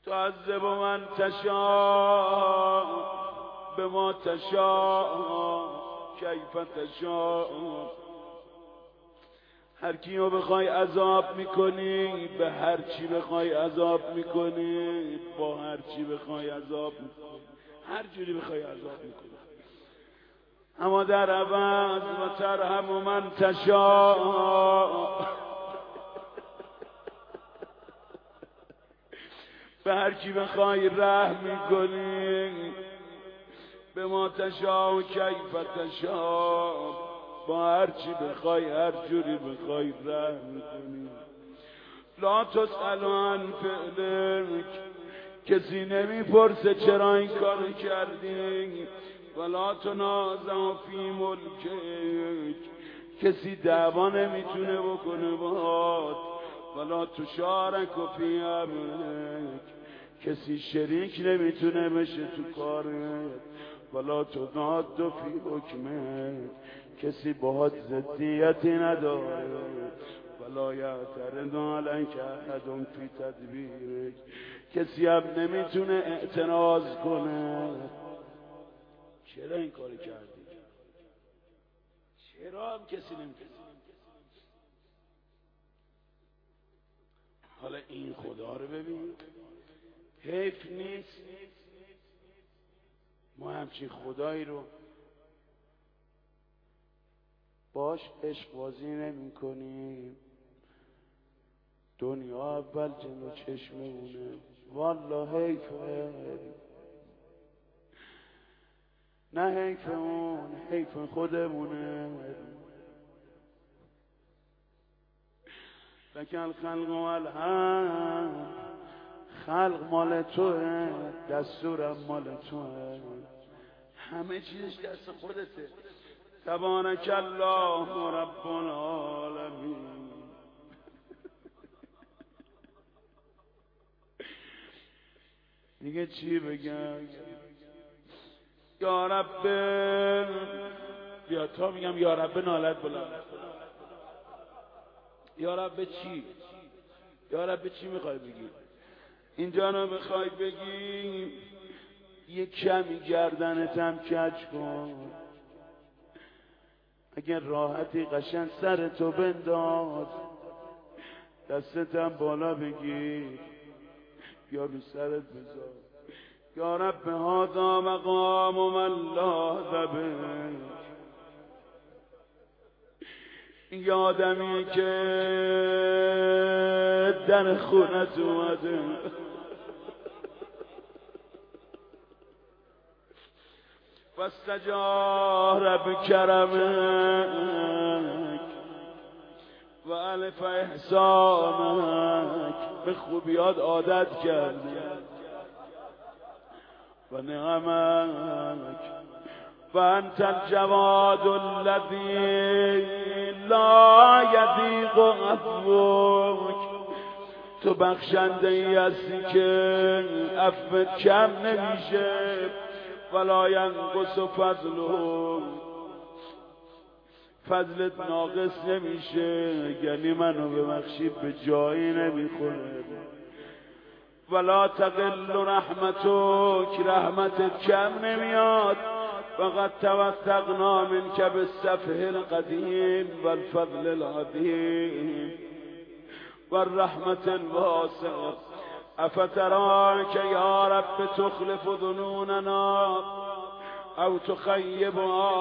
تعذب من تشاء بما تشاء کیف تشاء. هر کیو بخوای عذاب میکنی، به هر چی بخوای عذاب میکنی، با هر چی بخوای عذاب میکنی، هر جوری بخوای عذاب میکنی. اما در عوض و ترحم من تشاء، به هر کی بخوای رحم میکنی، به ما تشاء و کیف تشاء، با هر چی بخوای هر جوری بخوای رحم میکنی. لا تسأل عن فعلک، کسی نمیپرسه چرا این کارو کردی. ولا تنازع فی ملکک، کسی دعوا نمیتونه بکنه باهات. ولا تشارک فی امرک، کسی شریک نمیتونه بشه تو کارت. ولا تضاد فی حکمک، کسی باهات ضدیتی نداره. ولا یعترض علیک احد فی تدبیرک، کسی هم نمیتونه اعتراض کنه. چرا این کاری کردی؟ چرا هم کسی نمیتونه؟ حالا این خدا رو ببین، حیف نیست ما همچین خدایی رو باش عشق بازی نمی کنیم. دنیا اول جلو چشمونه، والله حیفه. نه حیف اون، حیف خودمونه. لکن خلق و الهم، خلق مال توه، دستورم مال توه، همه چیزش دست خودته. تبارک الله رب العالمین. دیگه چی بگم؟ یا رب، بیا تا میگم یا رب نالت بلند. یا رب چی؟ یا رب چی میخوای بگی؟ اینجا رو میخوای بگی یه کمی گردنتم کج کن، اگر راحتی قشنگ سرتو بنداز، دستتم بالا بگیر، یا رو سرت بذار. یا رب هذا مقام من لاذ بک، این آدمی که در خونت اومده و استجار بکرمک و الف احسانک، به خوبیات عادت کرده و نعمک و انت الجواد الذی لا یضیق عفوک، تو بخشنده ای هستی که عفوت کم نمیشه. ولا ینقص فضلک، فضلت ناقص نمیشه، یعنی منو ببخشی به جایی نمیخوره. ولا تقل رحمتک، رحمتت کم نمیاد. فقط توثقنا منک بالسفه القدیم والفضل العظیم والرحمة الواسعة. افتراک یا رب تخلف ظنوننا او تخیب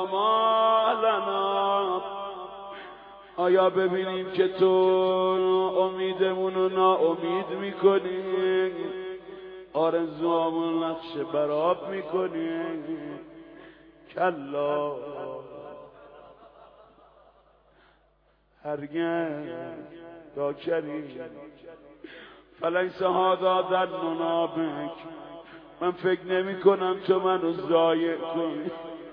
آمالنا، آیا ببینیم که تو امیدمون رو ناامید میکنی، آرزوامون نقش براب میکنی؟ کلا، هرگز یا کریم. فلیس هذا ظننا بک، من فکر نمی کنم تو منو ضایع کنی.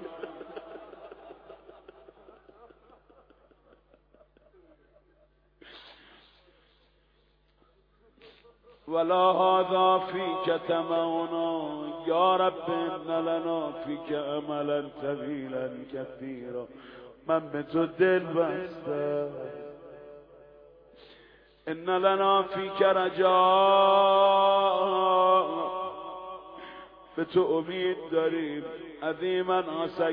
ولا هذا فیک طمعنا، یا رب ان لنا فیک املا طویلا کثیرا، من به تو دل بستم. ان لنا فیک رجاء، به تو امید داریم. عظیما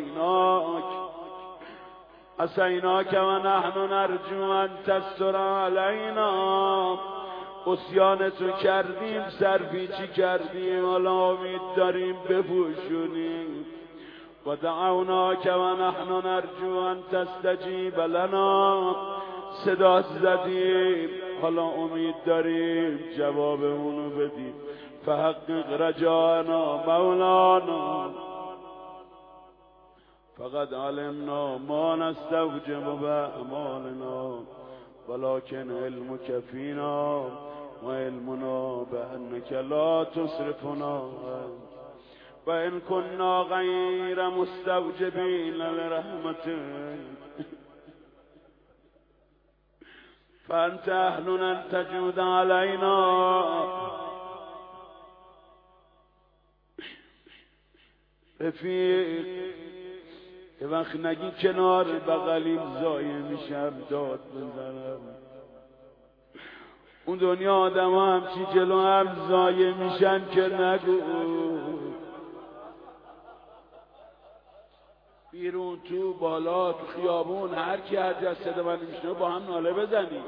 عصیناک و نحن نرجو ان تستر علینا. عصیان تو کردیم، سرپیچی کردیم، حالا امید داریم بپوشونیم. و دعوناک و نحن نرجو ان تستجیب لنا. صدات زدیم، حالا امید داریم جوابمونو بدیم. فحقق رجانا مولانا. فقد علمنا ما نستوجب بأعمالنا ولكن علمك فينا وعلمنا بأنك لا تصرفنا. وإن كنا غير مستوجبين لرحمتك فأنت أهل أن تجود علينا. رفیق یه وقت نگی کنار بغلیم زایه میشم داد بزنم. اون دنیا آدم ها همچی جلو هم زایه میشن که نگو. بیرون تو بالا تو خیابون هر کی هر جا صدا من میشنه با هم ناله بزنیم.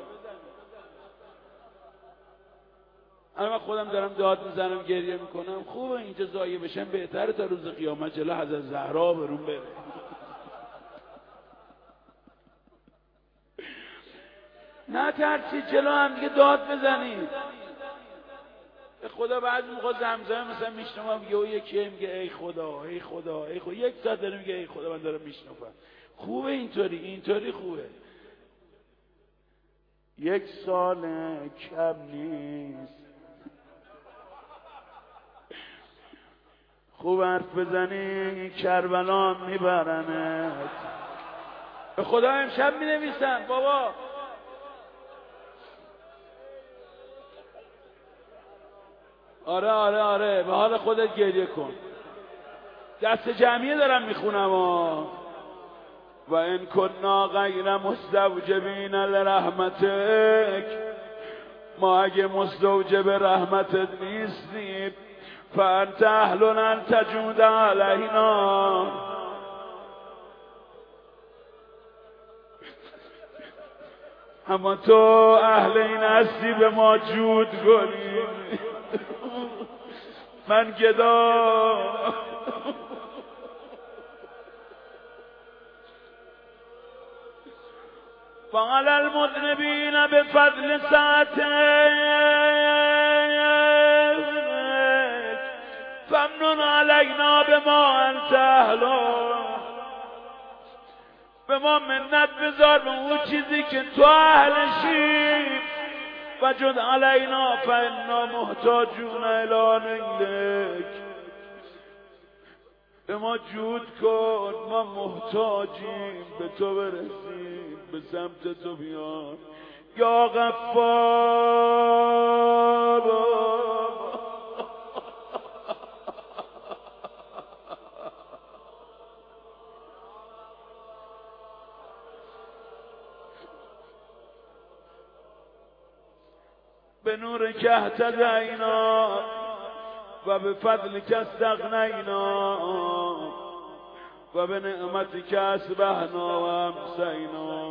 اما خودم دارم داد میزنم گریه میکنم. خوبه اینجا زایه بشن، بهتره تا روز قیامت جلو حضرت زهرا برون بره. نه ترسی جلو هم دیگه داد بزنید. به خدا بعد موقع زمزمه مثلا میشنوم یکی میگه ای خدا ای خدا ای خدا، یک ساعت داره میگه ای خدا، من دارم میشنوم. خوبه اینطوری خوبه. یک سال کم نیست. خوب حرف بزنی کربلا میبرنت. به خدا امشب مینویسن بابا. آره به حال خودت گریه کن. دست جمعیه دارم میخونم. و ان کنا غیر مستوجبین لرحمتک. ما اگه مستوجب رحمتت نیستیم فانت اهل ان تجود علینا. اما تو اهل این هستی به ما جود کنی. من گدا فعل المذنبین بفضل ساعتک فمنن علینا بما انت اهله. به ما منت بذار به اون چیزی که تو اهلشی. وجد علینا فانا محتاجون الی نیلک. به ما جود کن، ما محتاجیم به تو برسیم، به سمت تو بیان یا غفار. به نور که اهتدینا و به فضل که استغنینا و به نعمتی که اصبحنا و امسینا.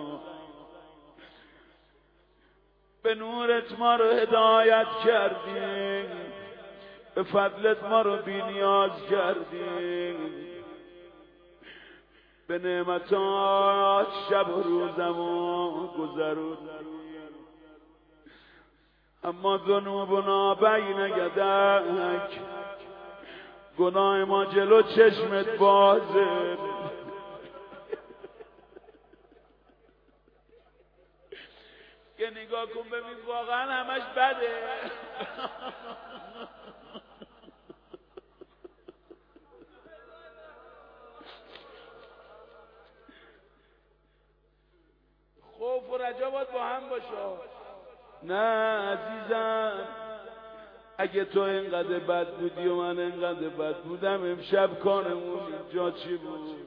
به نورت ما رو هدایت کردی، به فضلت ما رو بی نیاز کردی. به نعمتات شب و روزمو گذروندی. اما ذنوبنا بین یدک. گناه ما جلو چشمت بازه. که نگاه کن ببین واقعا همش بده. خوف و رجا باید با هم باشه. نه عزیزم، اگه تو اینقدر بد بودی و من اینقدر بد بودم امشب کارمون اینجا چی بود؟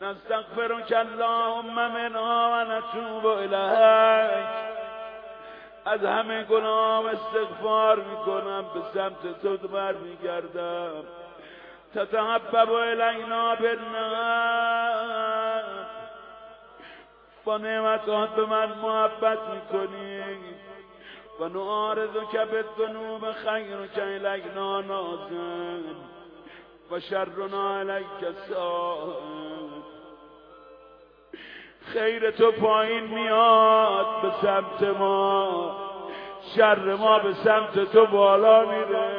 نستغفرک اللهم منها و نتوب الیک. از همه گناهم استغفار میکنم، به سمت تو برمیگردم. تتحبب الینا بالنعم، با نعمتات به من محبت میکنی. و نعارضک بالذنوب خیرک الینا نازل و شرنا الیک سائل. خیر تو پایین میاد به سمت ما، شر ما به سمت تو بالا میره.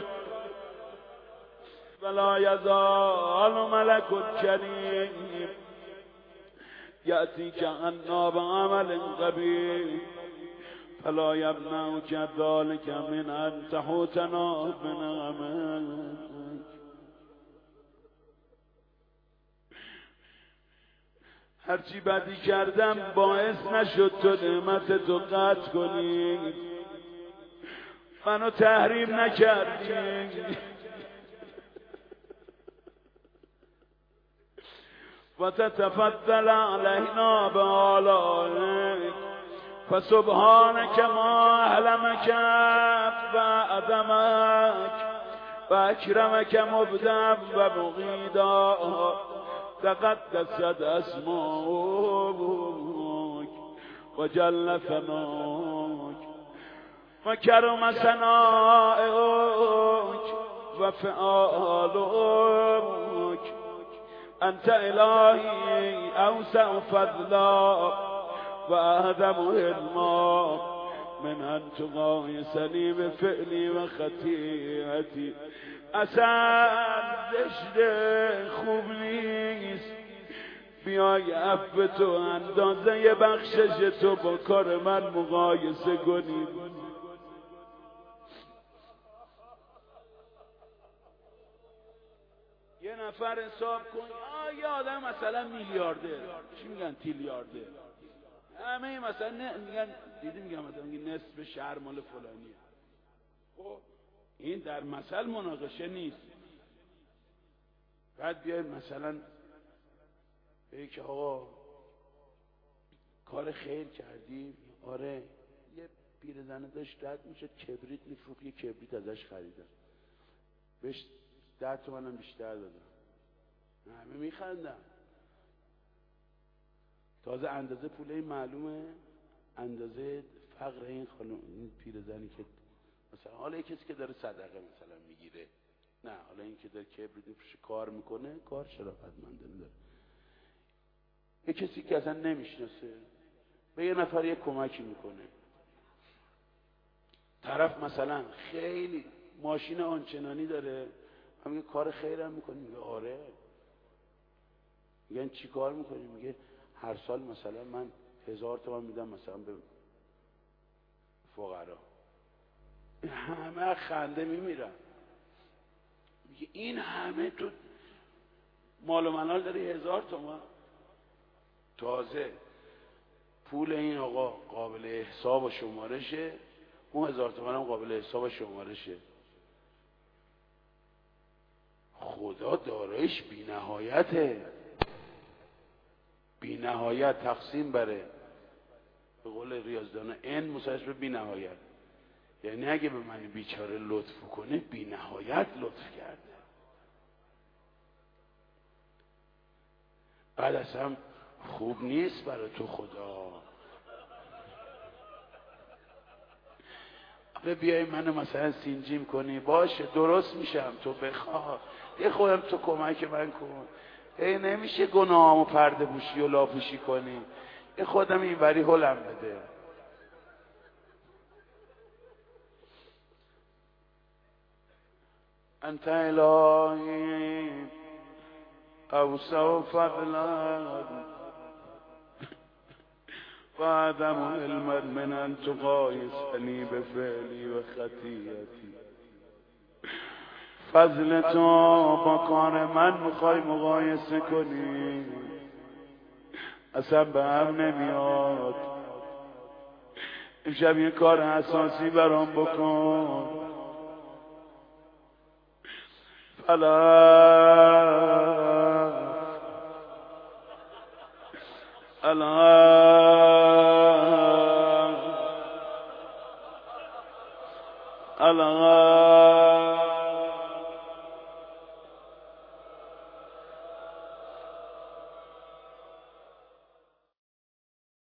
ولا یزال ملک کریم یأتیک عنا بعمل قبیح فلا یمنعک ذلک من ان تحوطنا بنعمه. هرچی بدی کردم باعث نشد تو نعمت تو قطع کنی، منو تحریم نکردی. و تتفضل علینا بآلائک فسبحانک ما احلمک و عدمک و اکرمک مبدم و مقیدا. تقدست اسماک و جل ثناک و کرم ثنائک و فعالک. انت الهی اوسع فضلا و اعظم علما من ان تقایسنی بفعلی و خطیئتی. اصلا زشته، خوب نیست بیای عفو تو اندازه بخشش تو با کار من مقایسه کنی. یه نفر حساب کن یه آدم مثلا میلیاردر، چی میگن تریلیاردر، همه مثلا میگن میگم مثلا نصف شهر مال فلانیه. خب این در مثل مناقشه نیست. بعد بیاید مثلا بگی که آقا کار خیر کردیم، آره یه پیرزنه داشت رد میشد کبریت میفروخت، یه کبریت ازش خریدم بهش 10 تومنم بیشتر دادم، همه میخندن. تازه اندازه پول این معلومه، اندازه فقر این خانم این پیرزنی که مثلا حالا یه کسی که داره صدقه مثلا میگیره، نه حالا این که داره کبریت میفروشه کار میکنه، کار شرافتمندانه داره. یه کسی که اصلا نمیشناسه به یه نفر یه کمکی میکنه، طرف مثلا خیلی ماشین آنچنانی داره، هم یه کار خیرم میکنی، میگه آره. میگن چی کار میکنی؟ میگه هر سال مثلا من 1000 تومان میدم مثلا به فقرا. همه خنده میمیرن. میگه این همه تو مال و منال داری 1000 تومان، تازه پول این آقا قابل حساب و شمارشه، اون 1000 تومان هم قابل حساب و شمارشه. خدا دارایش بی نهایته، بی نهایت تقسیم بره. به قول ریاضی‌دانا ان مساوی به بی نهایت، یعنی اگه به من بیچاره لطف کنه بی نهایت لطف کرده. بعد اصلا خوب نیست برای تو خدا بیایی منو مثلا سینجیم کنی، باشه درست میشم، تو بخواه یه خودم تو کمک من کن. نمیشه گناهامو پرده پوشی و لاپوشی کنی، یه خودم اینوری هلم بده. انت الهی اوسع فضلا و عدم علما من ان تقایسنی بفعلی و خطیئتی. فضل تو با کار من میخوای مقایسه کنی، اصلا به هم نمیاد. امشب یه کار اساسی برام بکن. الغالب